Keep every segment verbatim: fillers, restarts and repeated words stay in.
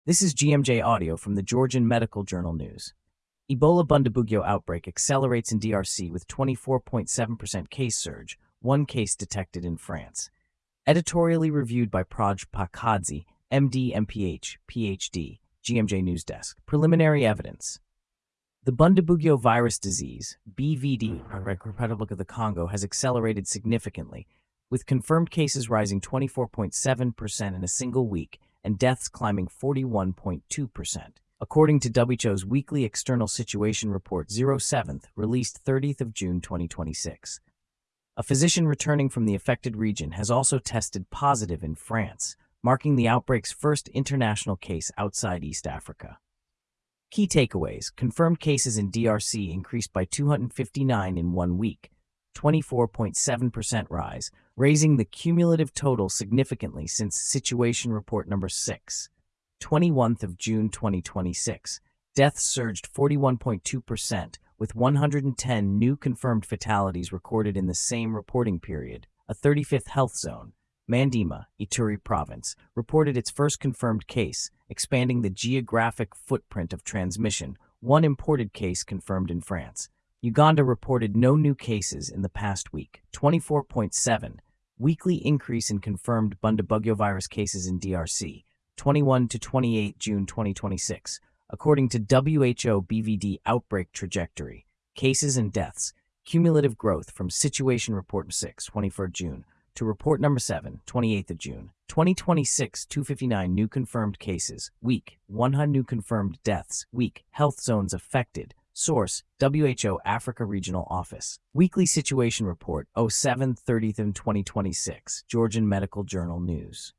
This is G M J Audio from the Georgian Medical Journal News. Ebola Bundibugyo outbreak accelerates in D R C with twenty-four point seven percent case surge, one case detected in France. Editorially reviewed by Praj Pakadze, M D, M P H, P H D, G M J News Desk. Preliminary evidence. The Bundibugyo virus disease, B V D, Republic of the Congo, has accelerated significantly, with confirmed cases rising twenty-four point seven percent in a single week and deaths climbing forty-one point two percent. According to W H O's weekly External Situation Report oh seventh, released thirtieth of June twenty twenty-six. A physician returning from the affected region has also tested positive in France, marking the outbreak's first international case outside East Africa. Key takeaways: confirmed cases in D R C increased by two hundred fifty-nine in one week, twenty-four point seven percent rise, raising the cumulative total significantly since Situation Report number six, twenty-first of June twenty twenty-six. Deaths surged forty-one point two percent, with one hundred ten new confirmed fatalities recorded in the same reporting period. A thirty-fifth health zone, Mandima, Ituri Province, reported its first confirmed case, expanding the geographic footprint of transmission, one imported case confirmed in France. Uganda reported no new cases in the past week, twenty-four point seven, weekly increase in confirmed Bundibugyo virus cases in D R C, twenty-first to twenty-eighth of June twenty twenty-six. According to W H O B V D outbreak trajectory, cases and deaths, cumulative growth from Situation Report six, twenty-first of June, to Report number seven, twenty-eighth of June, twenty twenty-six, two hundred fifty-nine new confirmed cases, week, one hundred new confirmed deaths, week, health zones affected. Source: W H O Africa Regional Office. Weekly Situation Report oh seven, thirtieth of twenty twenty-six. Georgian Medical Journal News.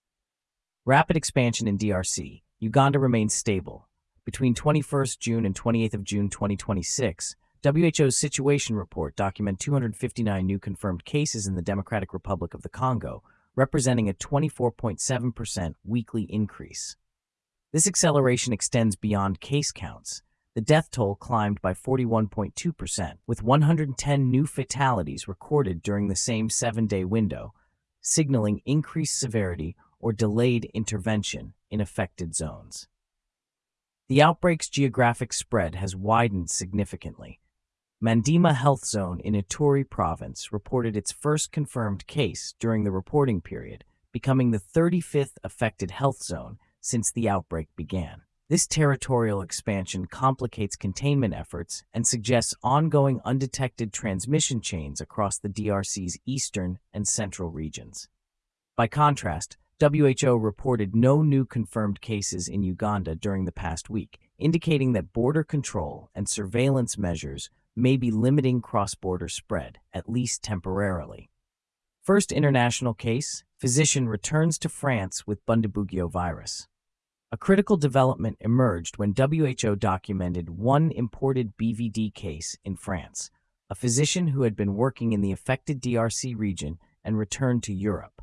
Rapid expansion in D R C. Uganda remains stable. Between twenty-first of June and twenty-eighth of June twenty twenty-six, W H O's Situation Report documented two hundred fifty-nine new confirmed cases in the Democratic Republic of the Congo, representing a twenty-four point seven percent weekly increase. This acceleration extends beyond case counts. The death toll climbed by forty-one point two percent, with one hundred ten new fatalities recorded during the same seven-day window, signaling increased severity or delayed intervention in affected zones. The outbreak's geographic spread has widened significantly. Mandima Health Zone in Ituri Province reported its first confirmed case during the reporting period, becoming the thirty-fifth affected health zone since the outbreak began. This territorial expansion complicates containment efforts and suggests ongoing undetected transmission chains across the D R C's eastern and central regions. By contrast, W H O reported no new confirmed cases in Uganda during the past week, indicating that border control and surveillance measures may be limiting cross-border spread, at least temporarily. First international case: physician returns to France with Bundibugyo virus. A critical development emerged when W H O documented one imported B V D case in France, a physician who had been working in the affected D R C region and returned to Europe.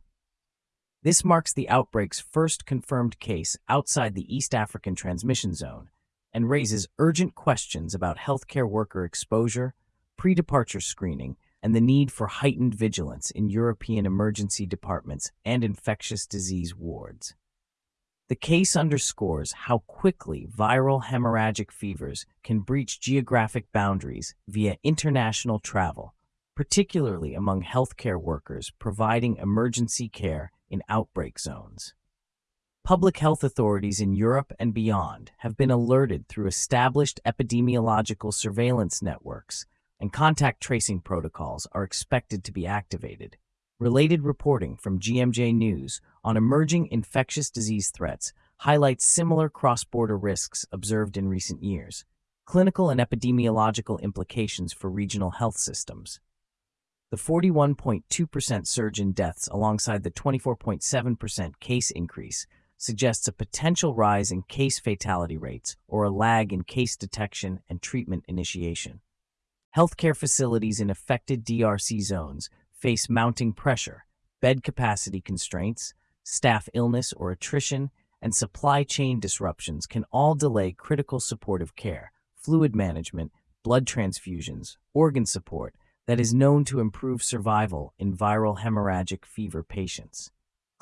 This marks the outbreak's first confirmed case outside the East African transmission zone and raises urgent questions about healthcare worker exposure, pre-departure screening, and the need for heightened vigilance in European emergency departments and infectious disease wards. The case underscores how quickly viral hemorrhagic fevers can breach geographic boundaries via international travel, particularly among healthcare workers providing emergency care in outbreak zones. Public health authorities in Europe and beyond have been alerted through established epidemiological surveillance networks, and contact tracing protocols are expected to be activated. Related reporting from G M J News on emerging infectious disease threats highlights similar cross-border risks observed in recent years, clinical and epidemiological implications for regional health systems. The forty-one point two percent surge in deaths alongside the twenty-four point seven percent case increase suggests a potential rise in case fatality rates or a lag in case detection and treatment initiation. Healthcare facilities in affected D R C zones face mounting pressure, bed capacity constraints, staff illness or attrition, and supply chain disruptions can all delay critical supportive care, fluid management, blood transfusions, organ support that is known to improve survival in viral hemorrhagic fever patients.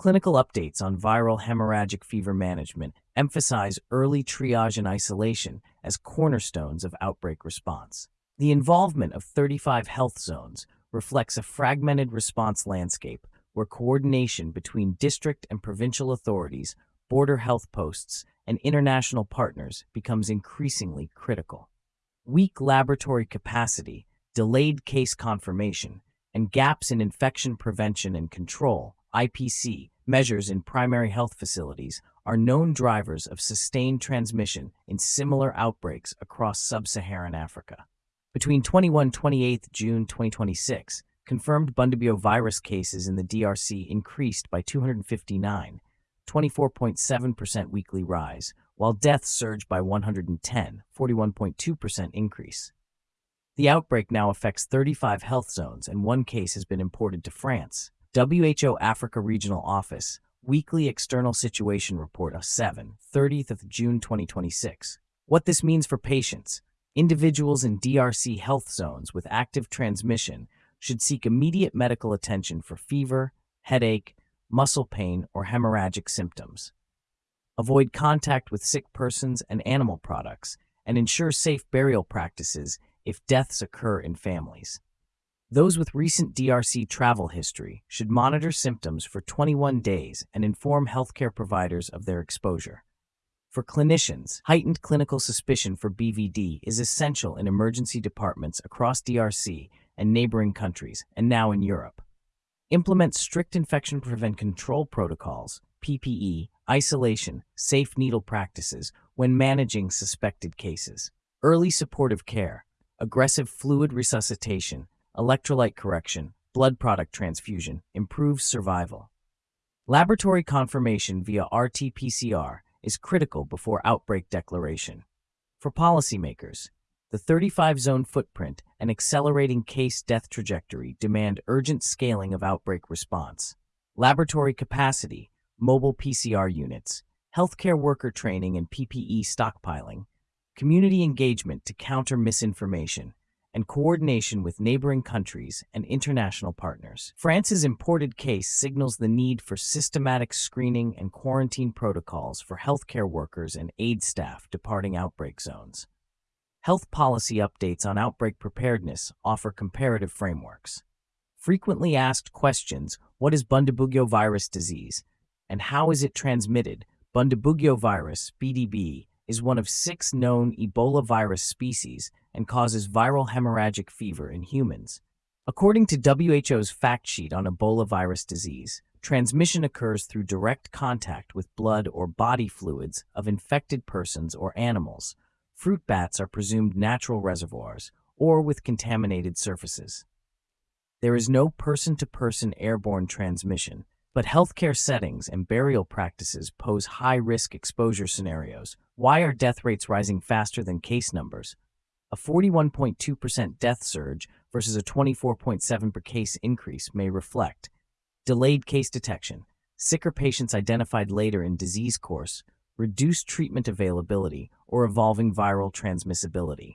Clinical updates on viral hemorrhagic fever management emphasize early triage and isolation as cornerstones of outbreak response. The involvement of thirty-five health zones reflects a fragmented response landscape where coordination between district and provincial authorities, border health posts, and international partners becomes increasingly critical. Weak laboratory capacity, delayed case confirmation, and gaps in infection prevention and control (I P C) measures in primary health facilities are known drivers of sustained transmission in similar outbreaks across sub-Saharan Africa. Between twenty-first and twenty-eighth June twenty twenty-six, confirmed Bundibugyo virus cases in the D R C increased by two hundred fifty-nine, twenty-four point seven percent weekly rise, while deaths surged by one hundred ten, forty-one point two percent increase. The outbreak now affects thirty-five health zones and one case has been imported to France. W H O Africa Regional Office, Weekly External Situation Report of seven, thirtieth of June twenty twenty-six. What this means for patients. Individuals in D R C health zones with active transmission should seek immediate medical attention for fever, headache, muscle pain, or hemorrhagic symptoms. Avoid contact with sick persons and animal products, and ensure safe burial practices if deaths occur in families. Those with recent D R C travel history should monitor symptoms for twenty-one days and inform healthcare providers of their exposure. For clinicians, heightened clinical suspicion for B V D is essential in emergency departments across D R C and neighboring countries, and now in Europe. Implement strict infection prevent control protocols, P P E, isolation, safe needle practices when managing suspected cases. Early supportive care, aggressive fluid resuscitation, electrolyte correction, blood product transfusion improves survival. Laboratory confirmation via R T P C R is critical before outbreak declaration. For policymakers, the thirty-five zone footprint and accelerating case death trajectory demand urgent scaling of outbreak response. Laboratory capacity, mobile P C R units, healthcare worker training and P P E stockpiling, community engagement to counter misinformation, and coordination with neighboring countries and international partners. France's imported case signals the need for systematic screening and quarantine protocols for healthcare workers and aid staff departing outbreak zones. Health policy updates on outbreak preparedness offer comparative frameworks. Frequently asked questions: what is Bundibugyo virus disease and how is it transmitted? Bundibugyo virus, B D B, is one of six known Ebola virus species and causes viral hemorrhagic fever in humans. According to W H O's fact sheet on Ebola virus disease, transmission occurs through direct contact with blood or body fluids of infected persons or animals. Fruit bats are presumed natural reservoirs, or with contaminated surfaces. There is no person-to-person airborne transmission, but healthcare settings and burial practices pose high-risk exposure scenarios. Why are death rates rising faster than case numbers? A forty-one point two percent death surge versus a twenty-four point seven percent per case increase may reflect delayed case detection, sicker patients identified later in disease course, reduced treatment availability, or evolving viral transmissibility.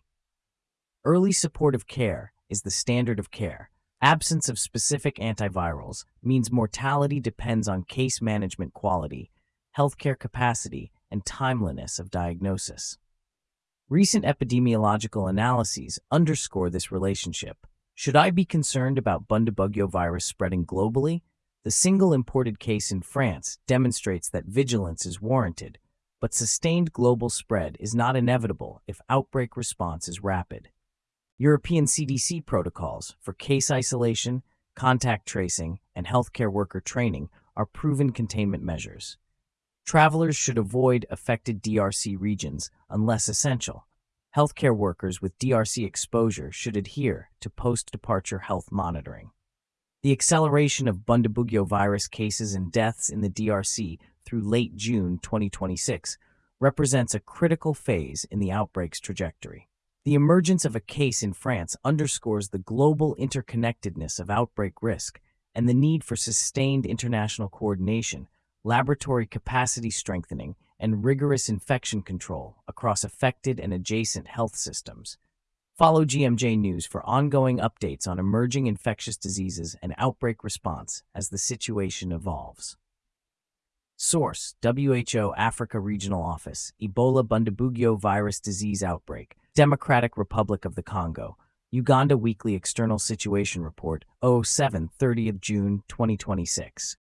Early supportive care is the standard of care. Absence of specific antivirals means mortality depends on case management quality, healthcare capacity, and timeliness of diagnosis. Recent epidemiological analyses underscore this relationship. Should I be concerned about Bundibugyo virus spreading globally? The single imported case in France demonstrates that vigilance is warranted, but sustained global spread is not inevitable if outbreak response is rapid. European C D C protocols for case isolation, contact tracing, and healthcare worker training are proven containment measures. Travelers should avoid affected D R C regions unless essential. Healthcare workers with D R C exposure should adhere to post-departure health monitoring. The acceleration of Bundibugyo virus cases and deaths in the D R C through late June twenty twenty-six represents a critical phase in the outbreak's trajectory. The emergence of a case in France underscores the global interconnectedness of outbreak risk and the need for sustained international coordination, laboratory capacity strengthening, and rigorous infection control across affected and adjacent health systems. Follow G M J News for ongoing updates on emerging infectious diseases and outbreak response as the situation evolves. Source: W H O Africa Regional Office. Ebola Bundibugyo Virus Disease Outbreak. Democratic Republic of the Congo. Uganda Weekly External Situation Report, oh seven, thirtieth of June, twenty twenty-six.